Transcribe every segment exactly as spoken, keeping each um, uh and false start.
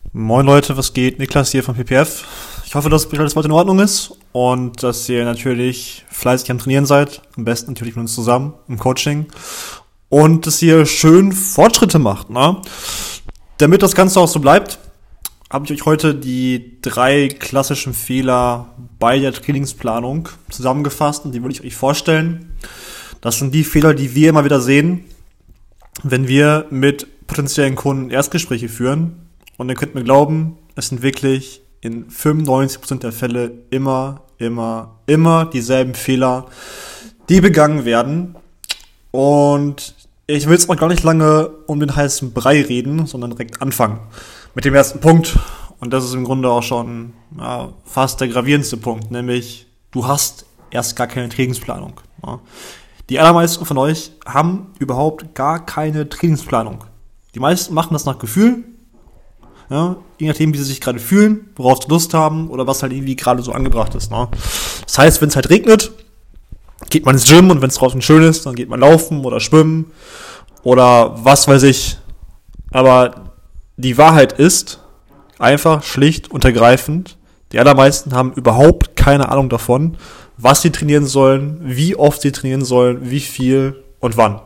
Moin Leute, was geht? Niklas hier von P P F. Ich hoffe, dass alles heute in Ordnung ist und dass ihr natürlich fleißig am Trainieren seid. Am besten natürlich mit uns zusammen im Coaching. Und dass ihr schön Fortschritte macht. Ne? Damit das Ganze auch so bleibt, habe ich euch heute die drei klassischen Fehler bei der Trainingsplanung zusammengefasst und die will ich euch vorstellen. Das sind die Fehler, die wir immer wieder sehen, wenn wir mit potenziellen Kunden Erstgespräche führen. Und ihr könnt mir glauben, es sind wirklich in fünfundneunzig Prozent der Fälle immer, immer, immer dieselben Fehler, die begangen werden. Und ich will jetzt auch gar nicht lange um den heißen Brei reden, sondern direkt anfangen mit dem ersten Punkt. Und das ist im Grunde auch schon ja, fast der gravierendste Punkt, nämlich du hast erst gar keine Trainingsplanung. Ja. Die allermeisten von euch haben überhaupt gar keine Trainingsplanung. Die meisten machen das nach Gefühl. Ja, je nachdem, wie sie sich gerade fühlen, worauf sie Lust haben oder was halt irgendwie gerade so angebracht ist. Ne? Das heißt, wenn es halt regnet, geht man ins Gym und wenn es draußen schön ist, dann geht man laufen oder schwimmen oder was weiß ich. Aber die Wahrheit ist einfach schlicht und ergreifend, die allermeisten haben überhaupt keine Ahnung davon, was sie trainieren sollen, wie oft sie trainieren sollen, wie viel und wann.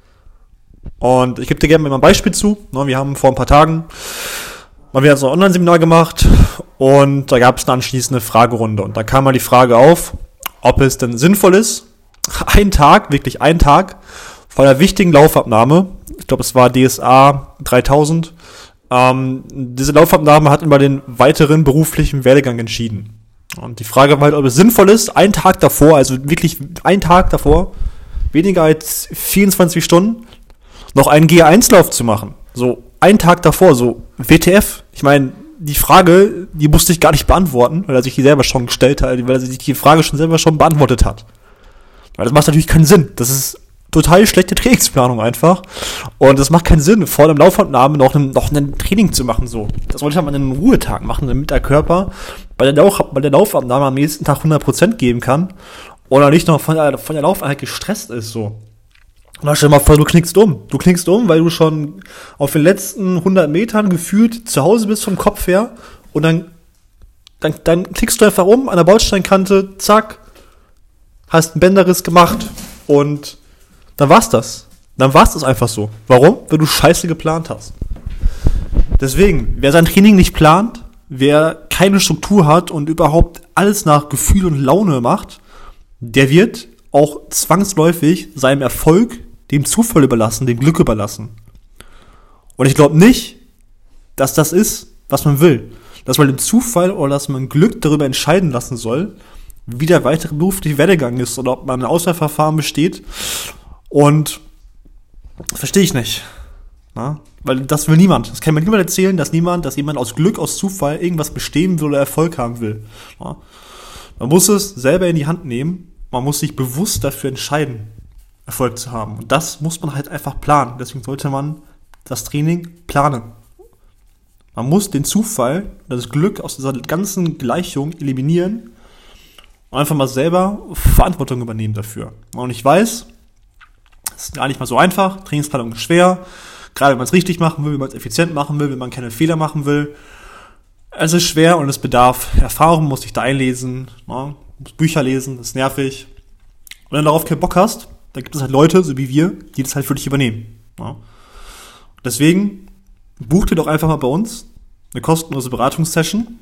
Und ich gebe dir gerne mal ein Beispiel zu. Wir haben vor ein paar Tagen mal wieder so ein Online-Seminar gemacht und da gab es eine anschließende Fragerunde. Und da kam mal die Frage auf, ob es denn sinnvoll ist, einen Tag, wirklich einen Tag, vor einer wichtigen Laufabnahme, ich glaube es war D S A dreitausend, ähm, diese Laufabnahme hat über den weiteren beruflichen Werdegang entschieden. Und die Frage war halt, ob es sinnvoll ist, einen Tag davor, also wirklich einen Tag davor, weniger als vierundzwanzig Stunden, noch einen G eins Lauf zu machen. So einen Tag davor, so W T F. Ich meine, die Frage, die musste ich gar nicht beantworten, weil er sich die selber schon gestellt hat, weil er sich die Frage schon selber schon beantwortet hat. Weil das macht natürlich keinen Sinn. Das ist total schlechte Trainingsplanung einfach. Und das macht keinen Sinn, vor dem Laufabnahme noch ein, noch ein Training zu machen. So, das wollte ich halt mal einen Ruhetag machen, damit der Körper bei der, Lauf, bei der Laufabnahme am nächsten Tag hundert Prozent geben kann oder nicht noch von der, von der Laufeinheit gestresst ist. So. Und dann stell dir mal vor, du knickst um. Du knickst um, weil du schon auf den letzten hundert Metern gefühlt zu Hause bist vom Kopf her und dann, dann, dann knickst du einfach um an der Bordsteinkante, zack, hast einen Bänderriss gemacht und dann war's das. Dann war's das einfach so. Warum? Weil du Scheiße geplant hast. Deswegen, wer sein Training nicht plant, wer keine Struktur hat und überhaupt alles nach Gefühl und Laune macht, der wird auch zwangsläufig seinem Erfolg dem Zufall überlassen, dem Glück überlassen. Und ich glaube nicht, dass das ist, was man will. Dass man den Zufall oder dass man Glück darüber entscheiden lassen soll, wie der weitere berufliche Werdegang ist oder ob man ein Auswahlverfahren besteht. Und das verstehe ich nicht. Na? Weil das will niemand. Das kann mir niemand erzählen, dass niemand, dass jemand aus Glück, aus Zufall irgendwas bestehen will oder Erfolg haben will. Na? Man muss es selber in die Hand nehmen. Man muss sich bewusst dafür entscheiden, Erfolg zu haben. Und das muss man halt einfach planen. Deswegen sollte man das Training planen. Man muss den Zufall, das Glück aus dieser ganzen Gleichung eliminieren und einfach mal selber Verantwortung übernehmen dafür. Und ich weiß, es ist gar nicht mal so einfach. Trainingsplanung ist schwer. Gerade wenn man es richtig machen will, wenn man es effizient machen will, wenn man keine Fehler machen will. Es ist schwer und es bedarf Erfahrung, man muss sich da einlesen, ne? Muss Bücher lesen, das ist nervig. Und wenn du darauf keinen Bock hast, dann gibt es halt Leute, so wie wir, die das halt für dich übernehmen. Ja. Deswegen buch dir doch einfach mal bei uns eine kostenlose Beratungssession.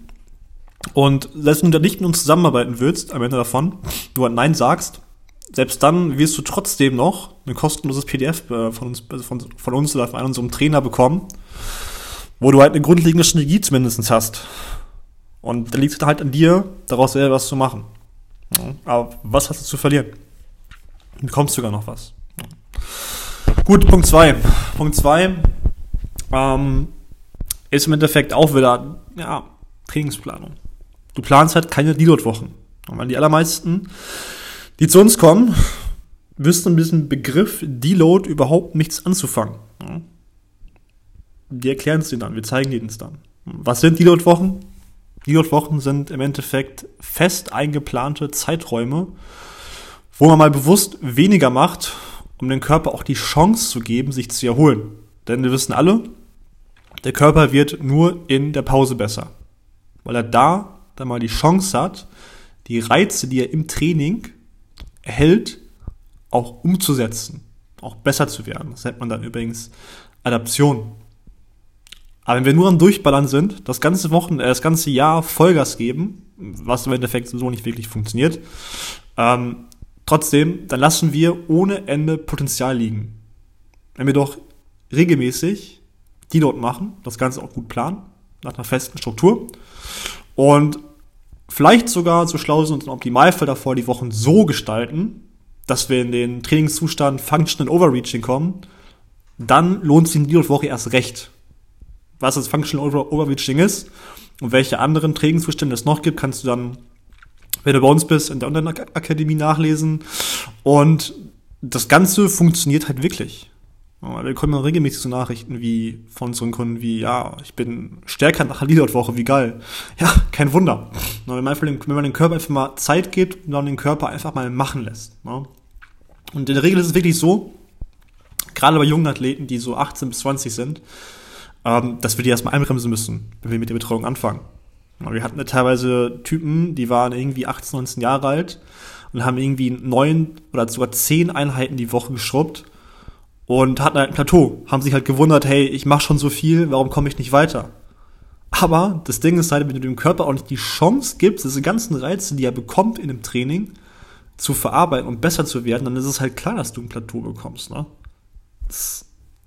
Und selbst wenn du da nicht mit uns zusammenarbeiten willst, am Ende davon, du halt Nein sagst, selbst dann wirst du trotzdem noch ein kostenloses P D F von uns, von, von uns oder von einem unserem Trainer bekommen, wo du halt eine grundlegende Strategie zumindest hast. Und da liegt es halt an dir, daraus selber was zu machen. Ja, aber was hast du zu verlieren? Du bekommst sogar noch was. Ja. Gut, Punkt zwei. Punkt zwei ähm, ist im Endeffekt auch wieder ja, Trainingsplanung. Du planst halt keine Deload-Wochen. Weil die allermeisten, die zu uns kommen, wissen mit diesem Begriff Deload überhaupt nichts anzufangen. Ja. Wir erklären es denen dann, wir zeigen denen es dann. Was sind Deload-Wochen? Deload-Wochen sind im Endeffekt fest eingeplante Zeiträume, wo man mal bewusst weniger macht, um dem Körper auch die Chance zu geben, sich zu erholen. Denn wir wissen alle, Der Körper wird nur in der Pause besser, weil er da dann mal die Chance hat, die Reize, die er im Training erhält, auch umzusetzen, auch besser zu werden. Das nennt man dann übrigens Adaption. Aber wenn wir nur am Durchballern sind, das ganze Wochenende, das ganze Jahr Vollgas geben, was im Endeffekt so nicht wirklich funktioniert, ähm, trotzdem, dann lassen wir ohne Ende Potenzial liegen. Wenn wir doch regelmäßig Deload machen, das Ganze auch gut planen, nach einer festen Struktur und vielleicht sogar so schlau sind und im Optimalfall davor die Wochen so gestalten, dass wir in den Trainingszustand Functional Overreaching kommen, dann lohnt sich die Deload-Woche erst recht. Was das Functional Over- Overreaching ist und welche anderen Trainingszustände es noch gibt, kannst du dann, wenn du bei uns bist, in der Online-Akademie nachlesen. Und das Ganze funktioniert halt wirklich. Wir bekommen regelmäßig so Nachrichten wie von unseren Kunden wie, ja, ich bin stärker nach der Deload-Woche, wie geil. Ja, kein Wunder. Wenn man, einfach den, wenn man dem Körper einfach mal Zeit gibt und dann den Körper einfach mal machen lässt. Und in der Regel ist es wirklich so, gerade bei jungen Athleten, die so achtzehn bis zwanzig sind, dass wir die erstmal einbremsen müssen, wenn wir mit der Betreuung anfangen. Wir hatten teilweise Typen, die waren irgendwie achtzehn, neunzehn Jahre alt und haben irgendwie neun oder sogar zehn Einheiten die Woche geschrubbt und hatten halt ein Plateau, haben sich halt gewundert, hey, ich mache schon so viel, warum komme ich nicht weiter? Aber das Ding ist halt, wenn du dem Körper auch nicht die Chance gibst, diese ganzen Reize, die er bekommt in dem Training, zu verarbeiten und besser zu werden, dann ist es halt klar, dass du ein Plateau bekommst. Ne? Das,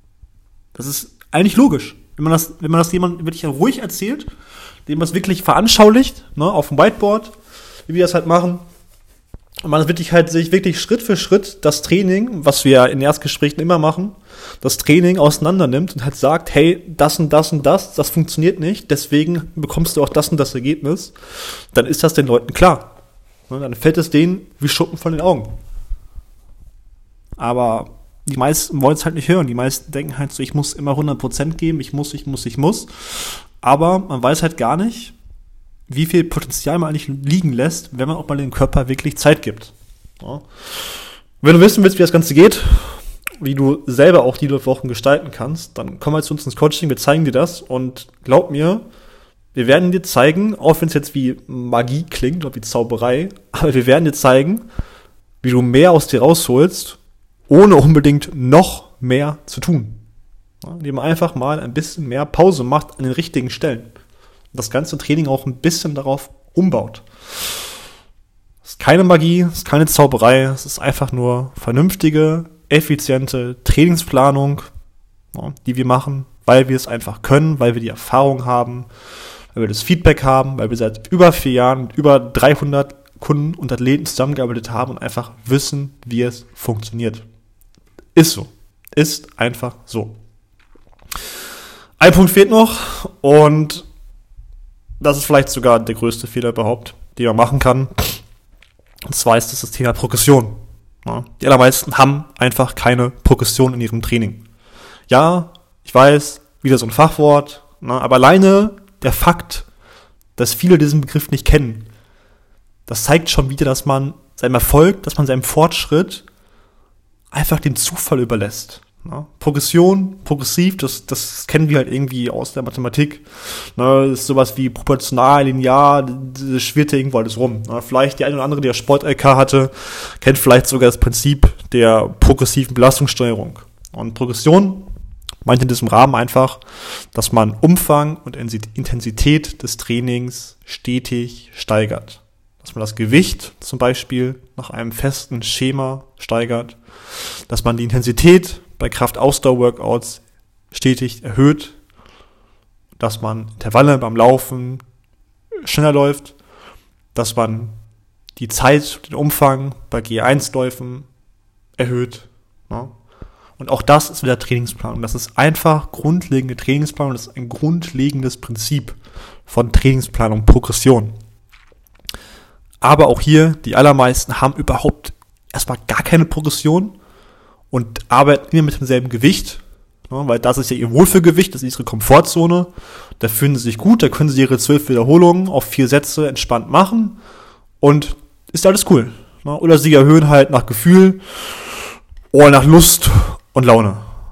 das ist eigentlich logisch. Wenn man das, wenn man das jemandem wirklich ruhig erzählt, dem das wirklich veranschaulicht, ne, auf dem Whiteboard, wie wir das halt machen, und man wirklich halt sich wirklich Schritt für Schritt das Training, was wir ja in Erstgesprächen immer machen, das Training auseinander nimmt und halt sagt, hey, das und das und das, das funktioniert nicht, deswegen bekommst du auch das und das Ergebnis, dann ist das den Leuten klar. Ne, dann fällt es denen wie Schuppen von den Augen. Aber die meisten wollen es halt nicht hören. Die meisten denken halt so, ich muss immer hundert Prozent geben, ich muss, ich muss, ich muss. Aber man weiß halt gar nicht, wie viel Potenzial man eigentlich liegen lässt, wenn man auch mal dem Körper wirklich Zeit gibt. Ja. Wenn du wissen willst, wie das Ganze geht, wie du selber auch die Wochen gestalten kannst, dann komm mal zu uns ins Coaching, wir zeigen dir das und glaub mir, wir werden dir zeigen, auch wenn es jetzt wie Magie klingt oder wie Zauberei, aber wir werden dir zeigen, wie du mehr aus dir rausholst, ohne unbedingt noch mehr zu tun. Ja, indem man einfach mal ein bisschen mehr Pause macht an den richtigen Stellen. Und das ganze Training auch ein bisschen darauf umbaut. Es ist keine Magie, es ist keine Zauberei, es ist einfach nur vernünftige, effiziente Trainingsplanung, ja, die wir machen, weil wir es einfach können, weil wir die Erfahrung haben, weil wir das Feedback haben, weil wir seit über vier Jahren mit über dreihundert Kunden und Athleten zusammengearbeitet haben und einfach wissen, wie es funktioniert. Ist so. Ist einfach so. Ein Punkt fehlt noch und das ist vielleicht sogar der größte Fehler überhaupt, den man machen kann. Und zwar ist das das Thema Progression. Ja, die allermeisten haben einfach keine Progression in ihrem Training. Ja, ich weiß, wieder so ein Fachwort, na, aber alleine der Fakt, dass viele diesen Begriff nicht kennen, das zeigt schon wieder, dass man seinem Erfolg, dass man seinem Fortschritt einfach dem Zufall überlässt. Ja, Progression, progressiv, das, das kennen wir halt irgendwie aus der Mathematik. Ne, das ist sowas wie proportional, linear, das schwirrt ja irgendwo alles rum. Ne, vielleicht die eine oder andere, die ja Sport-L K hatte, kennt vielleicht sogar das Prinzip der progressiven Belastungssteuerung. Und Progression meint in diesem Rahmen einfach, dass man Umfang und Intensität des Trainings stetig steigert. Dass man das Gewicht zum Beispiel nach einem festen Schema steigert, dass man die Intensität bei Kraft-Ausdauer-Workouts stetig erhöht, dass man Intervalle beim Laufen schneller läuft, dass man die Zeit, den Umfang bei G eins Läufen erhöht. Ja. Und auch das ist wieder Trainingsplanung. Das ist einfach grundlegende Trainingsplanung, das ist ein grundlegendes Prinzip von Trainingsplanung, Progression. Aber auch hier, die allermeisten haben überhaupt erstmal gar keine Progression und arbeiten immer mit demselben Gewicht, ne, weil das ist ja ihr Wohlfühlgewicht, das ist ihre Komfortzone. Da fühlen sie sich gut, da können sie ihre zwölf Wiederholungen auf vier Sätze entspannt machen und ist alles cool. Ne? Oder sie erhöhen halt nach Gefühl oder nach Lust und Laune.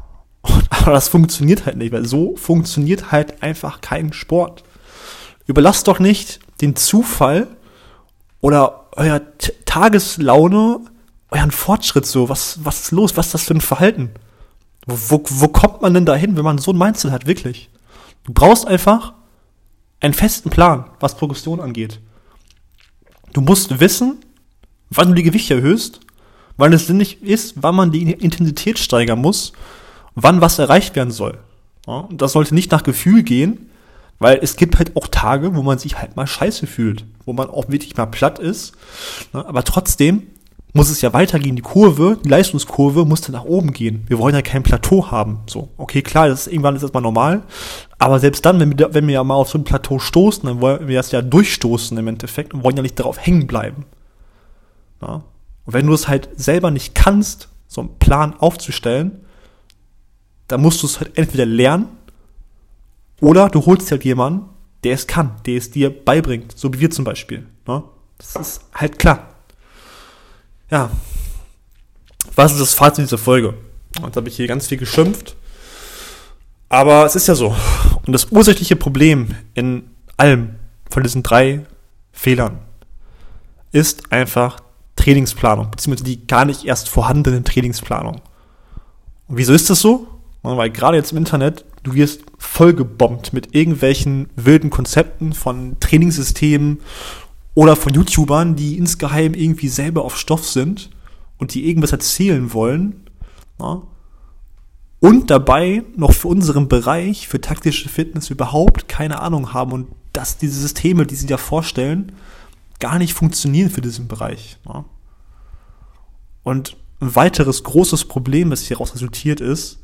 Und, aber das funktioniert halt nicht, weil so funktioniert halt einfach kein Sport. Überlasst doch nicht den Zufall oder euer T- Tageslaune, euren Fortschritt so. Was, was ist los? Was ist das für ein Verhalten? Wo, wo, wo kommt man denn dahin, wenn man so ein Mindset hat, wirklich? Du brauchst einfach einen festen Plan, was Progression angeht. Du musst wissen, wann du die Gewichte erhöhst, wann es sinnig ist, wann man die Intensität steigern muss, wann was erreicht werden soll. Ja, und das sollte nicht nach Gefühl gehen, weil es gibt halt auch Tage, wo man sich halt mal scheiße fühlt, wo man auch wirklich mal platt ist. Ja, aber trotzdem muss es ja weitergehen. Die Kurve, die Leistungskurve muss dann nach oben gehen. Wir wollen ja kein Plateau haben. So, okay, klar, das ist, irgendwann ist das mal normal. Aber selbst dann, wenn wir, wenn wir ja mal auf so ein Plateau stoßen, dann wollen wir das ja durchstoßen im Endeffekt und wollen ja nicht darauf hängen bleiben. Ja. Und wenn du es halt selber nicht kannst, so einen Plan aufzustellen, dann musst du es halt entweder lernen oder du holst halt jemanden, der es kann, der es dir beibringt, so wie wir zum Beispiel. Ja. Das ist halt klar. Ja, was ist das Fazit dieser Folge? Jetzt habe ich hier ganz viel geschimpft, aber es ist ja so. Und das ursächliche Problem in allem von diesen drei Fehlern ist einfach Trainingsplanung, beziehungsweise die gar nicht erst vorhandene Trainingsplanung. Und wieso ist das so? Weil gerade jetzt im Internet, du wirst vollgebombt mit irgendwelchen wilden Konzepten von Trainingssystemen oder von YouTubern, die insgeheim irgendwie selber auf Stoff sind und die irgendwas erzählen wollen. Ja, und dabei noch für unseren Bereich, für taktische Fitness überhaupt keine Ahnung haben und dass diese Systeme, die sie da vorstellen, gar nicht funktionieren für diesen Bereich. Ja. Und ein weiteres großes Problem, das hieraus resultiert, ist,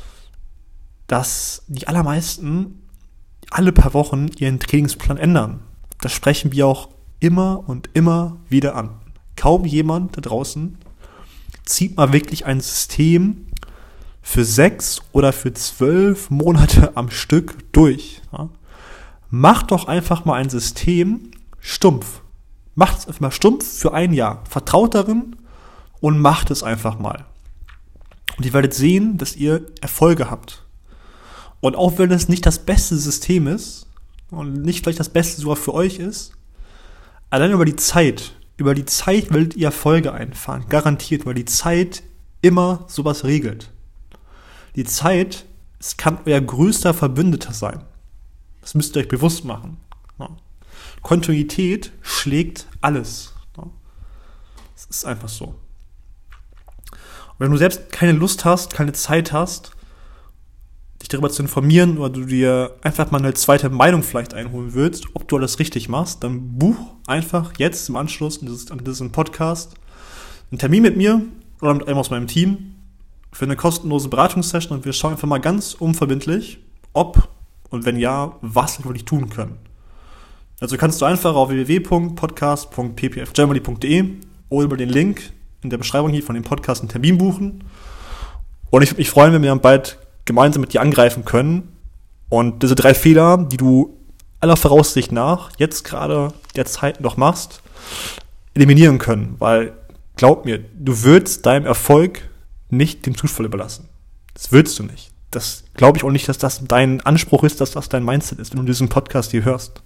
dass die allermeisten alle paar Wochen ihren Trainingsplan ändern. Das sprechen wir auch immer und immer wieder an. Kaum jemand da draußen zieht mal wirklich ein System für sechs oder für zwölf Monate am Stück durch. Ja? Macht doch einfach mal ein System stumpf. Macht es einfach mal stumpf für ein Jahr. Vertraut darin und macht es einfach mal. Und ihr werdet sehen, dass ihr Erfolge habt. Und auch wenn es nicht das beste System ist und nicht vielleicht das Beste sogar für euch ist, allein über die Zeit, über die Zeit werdet ihr Erfolge einfahren. Garantiert, weil die Zeit immer sowas regelt. Die Zeit, es kann euer größter Verbündeter sein. Das müsst ihr euch bewusst machen. Ja. Kontinuität schlägt alles. Ja. Das ist einfach so. Und wenn du selbst keine Lust hast, keine Zeit hast, dich darüber zu informieren oder du dir einfach mal eine zweite Meinung vielleicht einholen willst, ob du alles richtig machst, dann buch einfach jetzt im Anschluss an, dieses, an diesen Podcast einen Termin mit mir oder mit einem aus meinem Team für eine kostenlose Beratungssession und wir schauen einfach mal ganz unverbindlich, ob und wenn ja, was wir wirklich tun können. Also kannst du einfach auf w w w punkt podcast punkt p p f germany punkt d e oder über den Link in der Beschreibung hier von dem Podcast einen Termin buchen. Und ich würde mich freuen, wenn wir dann bald gemeinsam mit dir angreifen können und diese drei Fehler, die du aller Voraussicht nach jetzt gerade der Zeit noch machst, eliminieren können. Weil, glaub mir, du würdest deinem Erfolg nicht dem Zufall überlassen. Das willst du nicht. Das glaube ich auch nicht, dass das dein Anspruch ist, dass das dein Mindset ist, wenn du diesen Podcast hier hörst.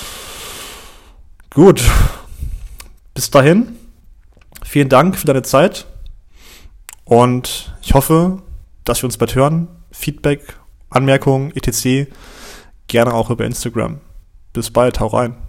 Gut. Bis dahin. Vielen Dank für deine Zeit. Und ich hoffe, dass wir uns bald hören. Feedback, Anmerkungen, et cetera gerne auch über Instagram. Bis bald, hau rein.